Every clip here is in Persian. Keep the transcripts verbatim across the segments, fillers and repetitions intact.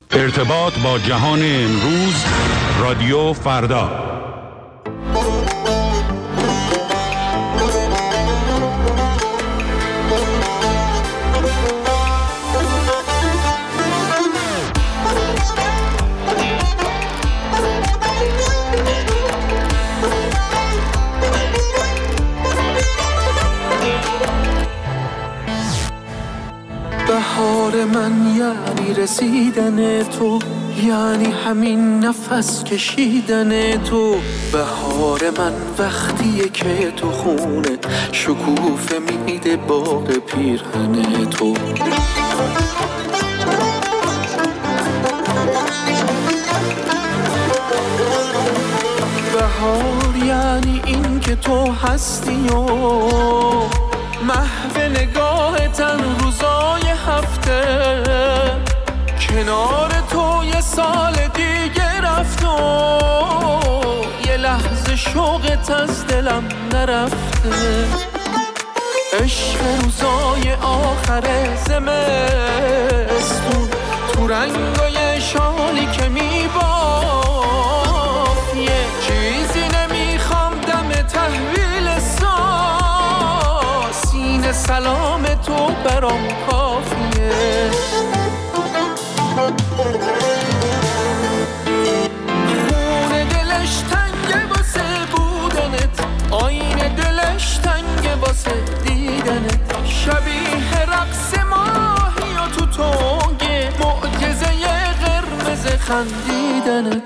ارتباط با جهان امروز، رادیو فردا. بهار من یعنی رسیدن تو، یعنی همین نفس کشیدن تو. بهار من وقتیه که تو خونه شکوفه میده باغ پیرهن تو. بهار یعنی این که تو هستی و محو نگاه تن روزای هفته، کنار تو یه سال دیگه رفت و یه لحظه شوقت از دلم نرفته. عشق روزای آخر زمستون تو رنگای شالی که میباف، یه چیزی نمیخوام دم تحویل سال، سینه سلام تو برام کافیه. خونه دلش تنگه واسه بودنت، آینه دلش تنگه واسه دیدنت. شبیه رقص ماهی و تو تنگه معجزه قرمز خندیدنت.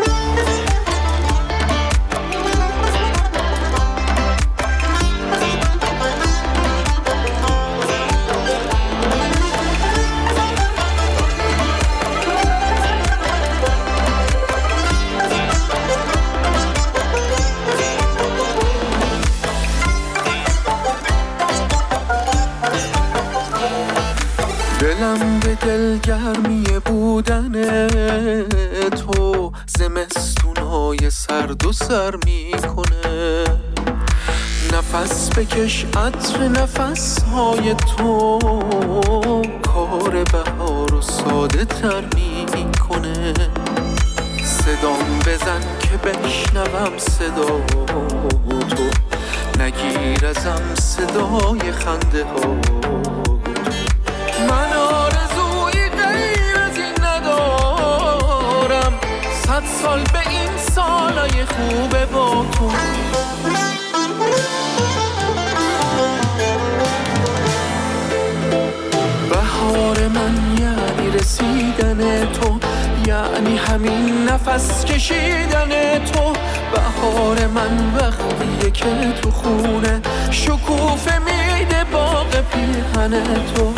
دلم به دلگرمی بودن تو زمستونای سرد و سر میکنه. نفس بکش عطر نفسهای تو کار بهار و ساده تر میکنه. صدام بزن که بشنوم صدا تو، نگیر ازم صدای خنده ها. من آرزویی غیر از این ندارم، صد سال به این سالای خوبه با تو. بهار من یعنی رسیدن تو، یعنی همین نفس کشیدن تو. بهار من وقتیه که تو خونه شکوفه میده باغ پیرهن تو.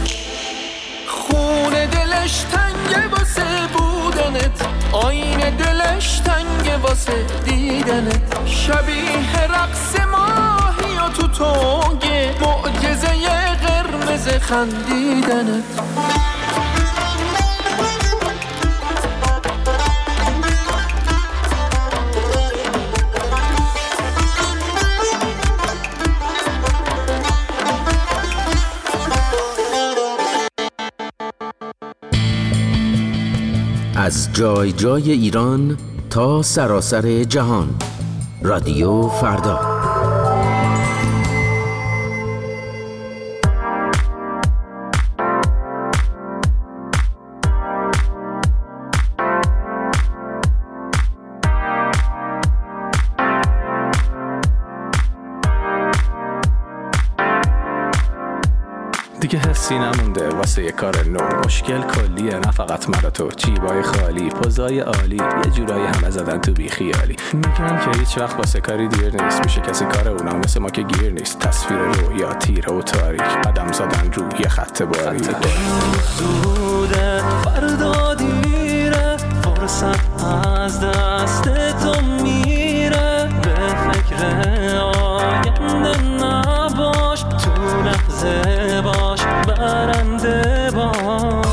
خونه دلش تنگه واسه بودنت، آینه دلش تنگه واسه دیدنت. شبیه رقص ماهی و تو تنگه معجزه قرمز خندیدنت. از جای جای ایران تا سراسر جهان، رادیو فردا. دیگه حسی نمونده واسه یه کار نو، مشکل کلیه نه فقط مرا تو. جیبای خالی، پوزای عالی، یه جورایی همه زدن تو بی خیالی. میگن که هیچ وقت واسه کاری دیر نیست، میشه کسی کار اونا مثل ما که گیر نیست. تصویر رویا تیره و تاریک، قدم زدن رو یه خط باریک. زوده فردا دیره، فرصت از دست تو میره. به فکر آینده نباش، تو لحظه باش برنده باش.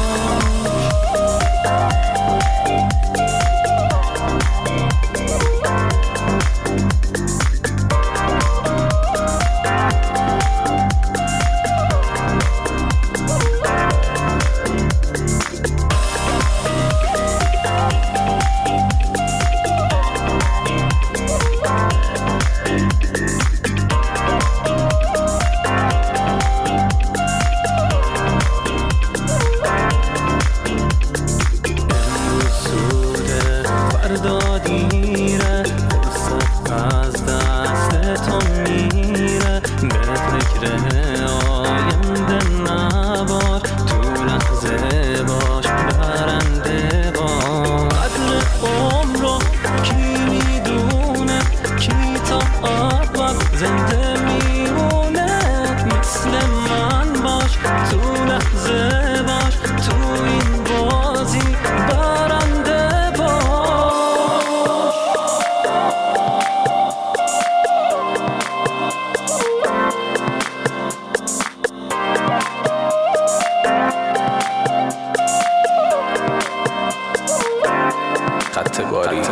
خط باریک.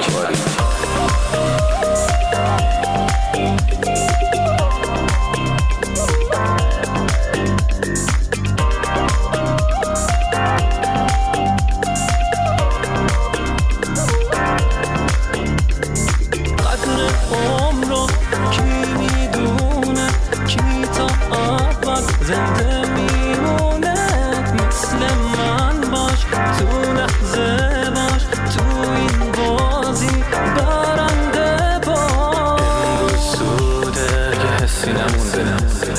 زنده میمونه مثل من باش، تو لحظه باش، تو این بازی برنده باش. امروز سوده که حسی نمونده،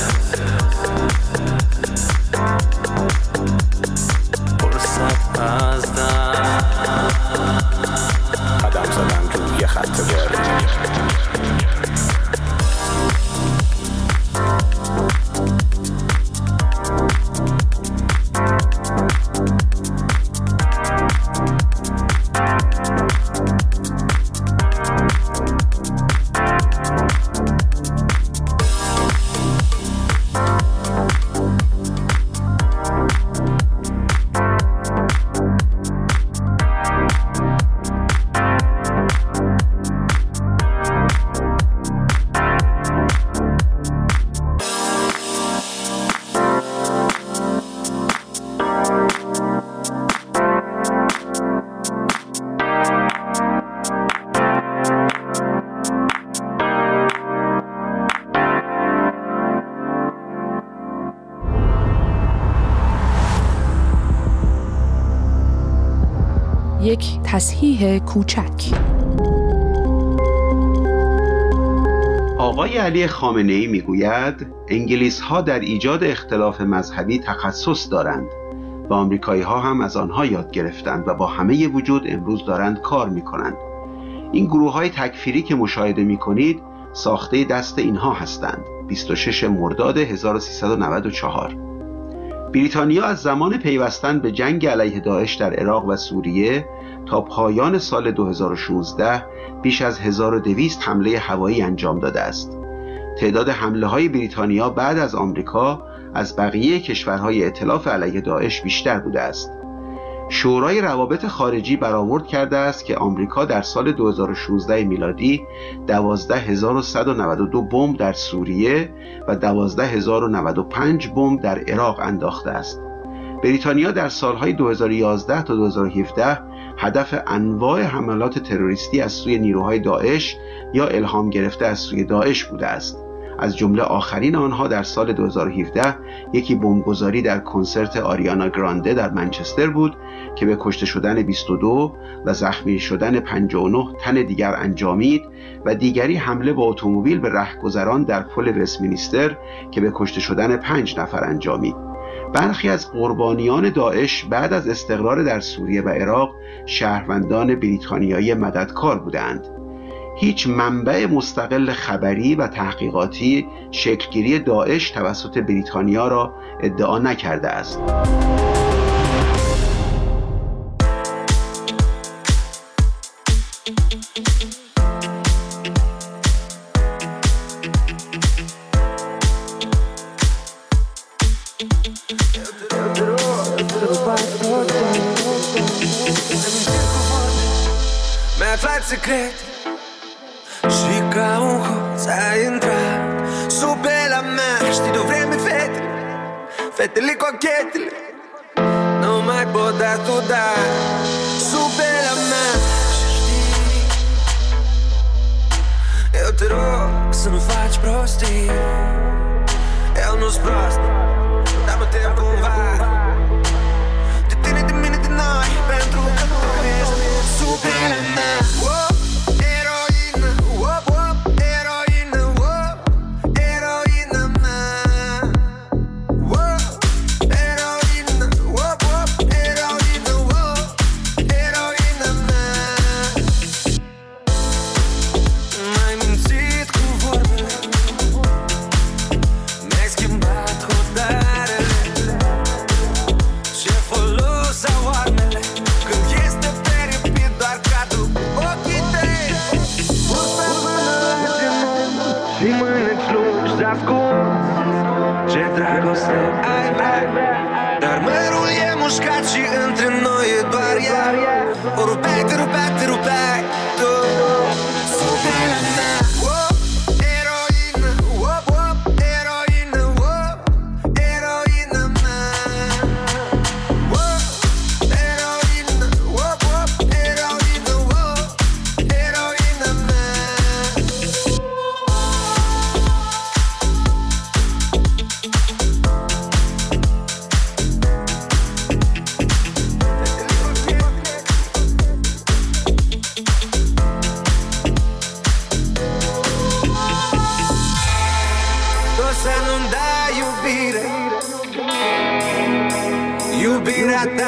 فرصت از دست قدم زدن روی خط باریک. یک تصحیح کوچک. آقای علی خامنه‌ای میگوید انگلیس‌ها در ایجاد اختلاف مذهبی تخصص دارند و آمریکایی‌ها هم از آنها یاد گرفتند و با همه وجود امروز دارند کار می‌کنند. این گروه‌های تکفیری که مشاهده می‌کنید ساخته دست اینها هستند. بیست و شش مرداد هزار و سیصد و نود و چهار بریتانیا از زمان پیوستن به جنگ علیه داعش در عراق و سوریه تا پایان سال دو هزار و شانزده بیش از هزار و دویست حمله هوایی انجام داده است. تعداد حمله‌های بریتانیا بعد از آمریکا از بقیه کشورهای ائتلاف علیه داعش بیشتر بوده است. شورای روابط خارجی برآورد کرده است که آمریکا در سال دو هزار و شانزده میلادی دوازده هزار و صد و نود و دو بمب در سوریه و دوازده هزار و نود و پنج بمب در عراق انداخته است. بریتانیا در سالهای دو هزار و یازده تا دو هزار و هفده هدف انواع حملات تروریستی از سوی نیروهای داعش یا الهام گرفته از سوی داعش بوده است. از جمله آخرین آنها در سال دو هزار و هفده یکی بمبگذاری در کنسرت آریانا گرانده در منچستر بود که به کشته شدن بیست و دو و زخمی شدن پنجاه و نه تن دیگر انجامید و دیگری حمله با اتومبیل به رهگذران در پل وستمینستر که به کشته شدن پنج نفر انجامید. برخی از قربانیان داعش بعد از استقرار در سوریه و عراق شهروندان بریتانیایی مددکار بودند. هیچ منبع مستقل خبری و تحقیقاتی شکلگیری داعش توسط بریتانیا را ادعا نکرده است. Și ca un hoț ai intrat sub pe la mea. Știi de vreme fete, fetele cochetele nu mai pot da tu da sub pe la mea. Și știi, eu te rog să nu faci prostii. Eu nu-s prost, dar mă tem cumva de tine, de mine, de noi, pentru că tu ești sub pe la mea.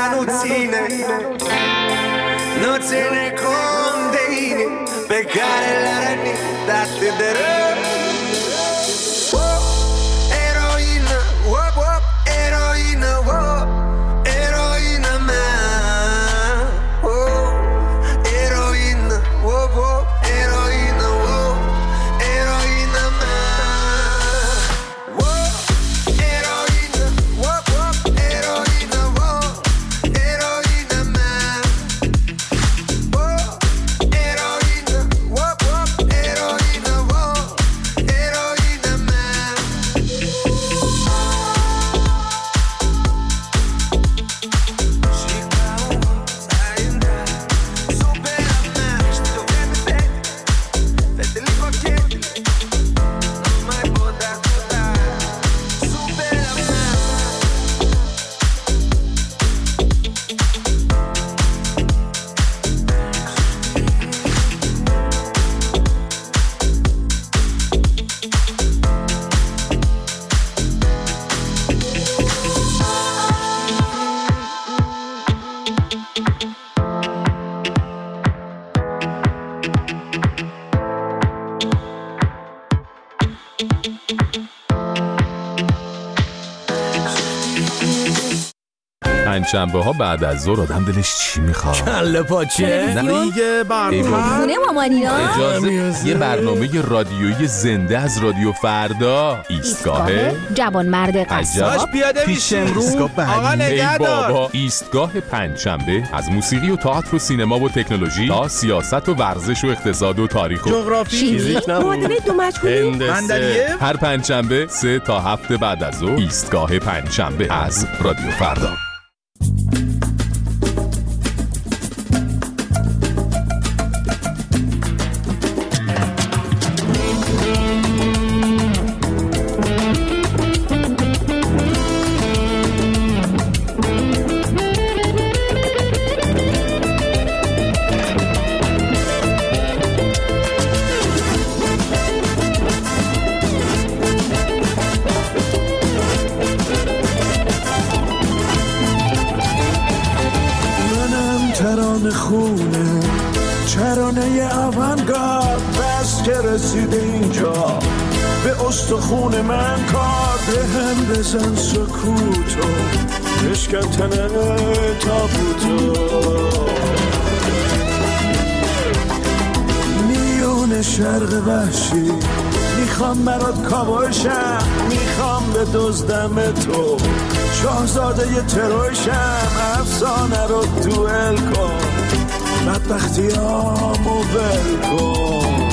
canutine, non se ne condeni, peccare la ranita te dere. Eroina, wop wop, eroina, wop, eroina ma. Oh, eroina, wop wop, eroina, wop, eroina ma. Wop, eroina, wop wop, eroina, wop, eroina ma. Wop, eroina, wop wop, eroina, wop, eroina ma. پنجشنبه ها بعد از ظهر آدم دلش چی میخواد؟ کله پاچه نه دیگه برنامه خونه مامانینا. اجازه یه برنامه رادیویی زنده از رادیو فردا. ایستگاه جوان مرد قصاب پیاده میشیم رو آقا نگهدار. بابا ایستگاه پنجشنبه از موسیقی و تئاتر و سینما و تکنولوژی تا سیاست و ورزش و اقتصاد و تاریخ و جغرافی فیزیک معادله دو مجهولی هندسه. هر پنجشنبه سه تا هفته بعد از ظهر ایستگاه پنجشنبه از رادیو فردا. خونه چرانه آونگارد بس که رسیده اینجا به استخون من کار به هم بزن سکوتو بشکن تنه تابوتو میون شرق وحشی میخوام برات کابوشم میخوام به دزدم تو شاهزاده ی تروشم افسانه رو دوئل کن بدبختیامو ول کن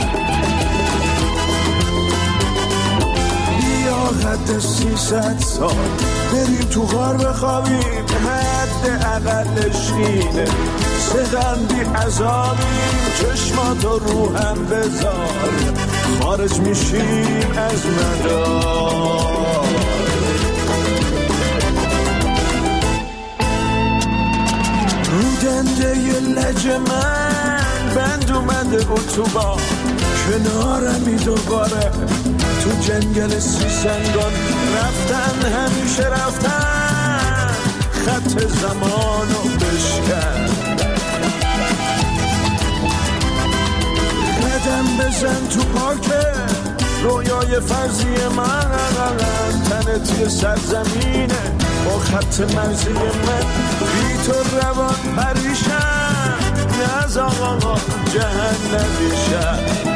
بیا حد سیصد سال بریم تو غار بخوابیم حد اقلش اینه سغندی عذابیم چشماتو رو هم بذار خارج میشیم از مدار رو دنده ی لج من بند اومده اتوبان کنارمی دوباره تو جنگل سیسنگان رفتن همیشه رفتن خط زمانو بشکن قدم بزن تو پاکه رویای فرضی من تنت یه سرزمینه با خط مرزی من بی تو روان پریشم نز آقا جهنمیشم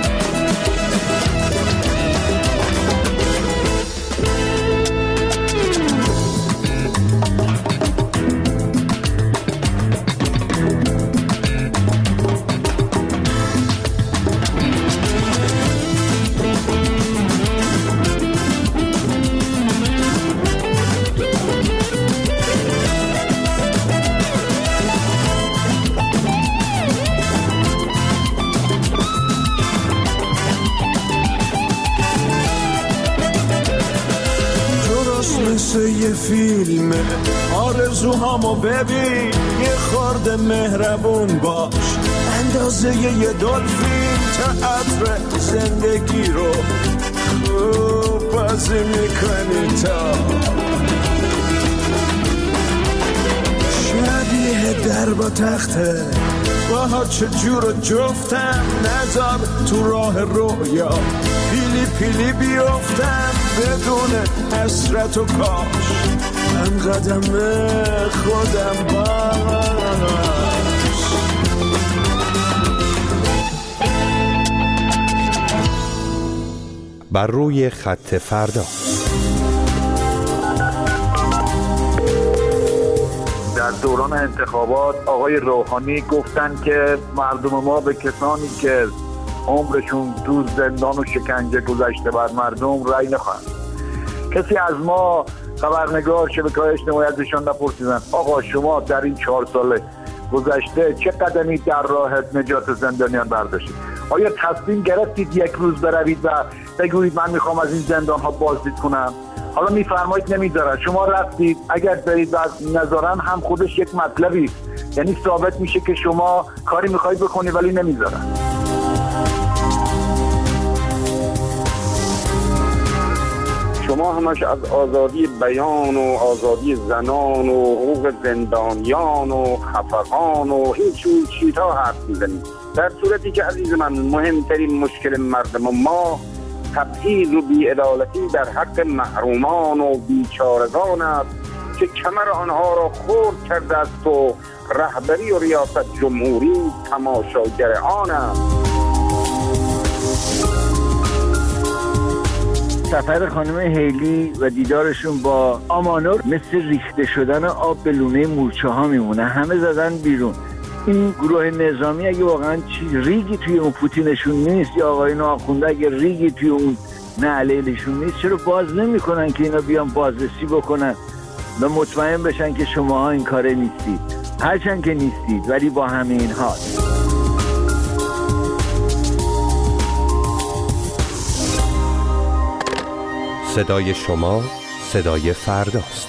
یه فیلمه آرزوهامو ببین یه خورده مهربون باش اندازه یه دلفین تئاتر زندگی رو خوب بازی میکنی تا شاید در با تخته باها چجور جفتم نذار تو راه رویا پیلی پیلی بیفتم بدون حسرت و کاش من قدم خودم باش. بر روی خط فردا. در دوران انتخابات آقای روحانی گفتن که مردم ما به کسانی که عمرشون تو زندان و شکنجه گذشته بر مردم رأی نخواهند. کسی از ما خبرنگار شبکه‌های اجتماعی ازشان نپرسیدن آقا شما در این چهار سال گذشته چه قدمی در راه نجات زندانیان برداشتید؟ آیا تصمیم گرفتید یک روز بروید و بگویید من میخوام از این زندان ها بازدید کنم؟ حالا میفرمایید نمیذارن، شما رفتید، اگر برید و نذارن هم خودش یک مطلبی، یعنی ثابت میشه که شما کاری میخواید بکنی ولی نمیذارن. شما همش از آزادی بیان و آزادی زنان و حقوق زندانیان و خفقان و این چون چیزها حرف میزنید، در صورتی که عزیز من مهمترین مشکل مردم ما تبعیض و بی‌عدالتی در حق محرومان و بیچارگان است که کمر آنها را خرد کرده است و رهبری و ریاست جمهوری تماشاگر آن است. سفر خانم هیلی و دیدارشون با آمانور مثل ریخته شدن آب به لونه مورچه ها میمونه، همه زدن بیرون. این گروه نظامی اگه واقعا چی ریگی توی اون پوتینشون نیست یا آقایون آخونده اگه ریگی توی اون نعلیلشون نیست، چرا باز نمی کنن که اینا بیان بازرسی بکنن و مطمئن بشن که شماها این کاره نیستید؟ هرچند که نیستید ولی با همه این حال. صدای شما صدای فرداست.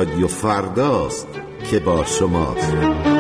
رادیو فرداست که با شماست.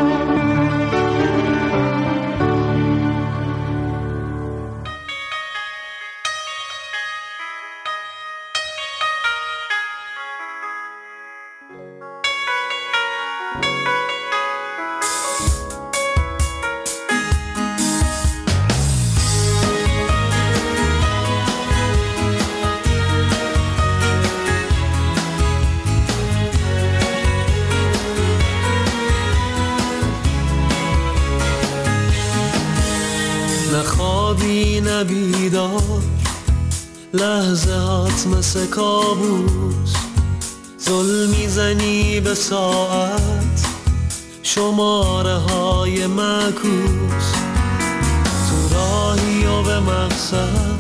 نخوابی نبیدار لحظه هات مثل کابوس، زل میزنی به ساعت شماره های معکوس، تو راهی و به مقصد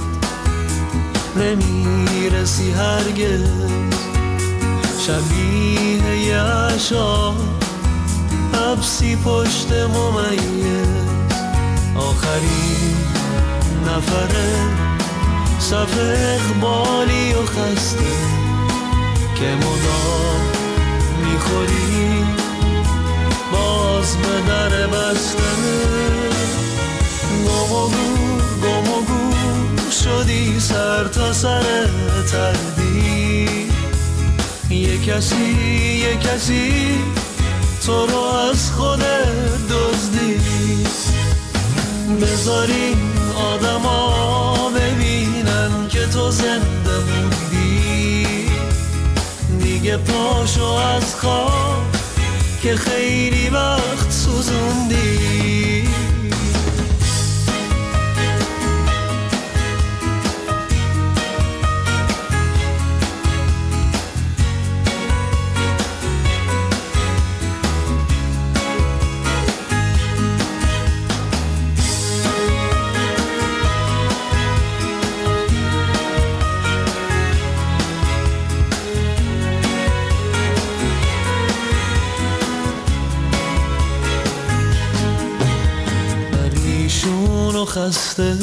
نمیرسی هرگز، شبیه یه عشا حبسی پشت ممیز، آخرین نفره صف اقبالی و خسته که مدام میخوری باز به در بسته، گم و گور گم و گور شدی سر تا سر تردید، یه کسی یه کسی تو رو از خودت دزدید، بذاری آدم ها ببینن که تو زنده موندی، دیگه پاشو از خواب که خیلی وقت سوزوندی. خسته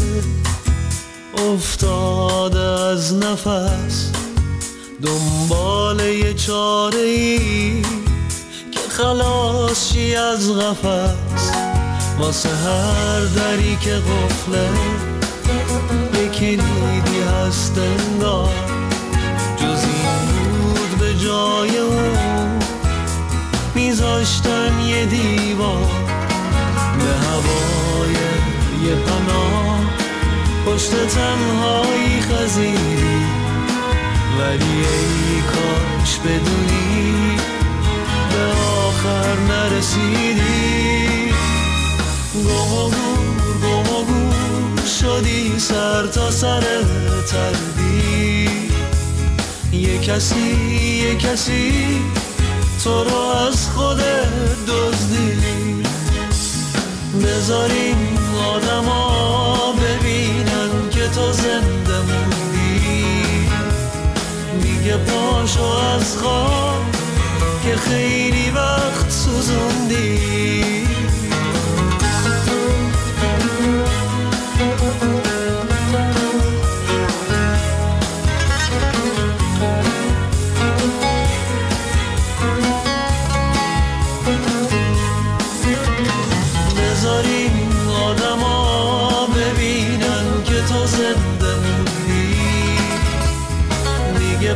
افتاده از نفس دنبال یه چاره ای که خلاص شی از قفس، واسه هر دری که قفله یه کلیدی هست انگار، جز این بود به جای اون میذاشتن یه دیوار، به هوای یه پناه پشت تنهایی خزیدی، ولی ای کاش بدونی به آخر نرسیدی، گم و گور گم و گور شدی سر تا سر تردی، یه کسی یه کسی تو رو از خودت دزدی، بذاریم آدم ها ببینن که تو زنده موندی، دیگه پاشو از خواب که خیلی وقت سوزوندی.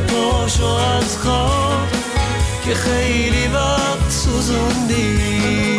پاشو از خواب که خیلی وقت سوزوندی.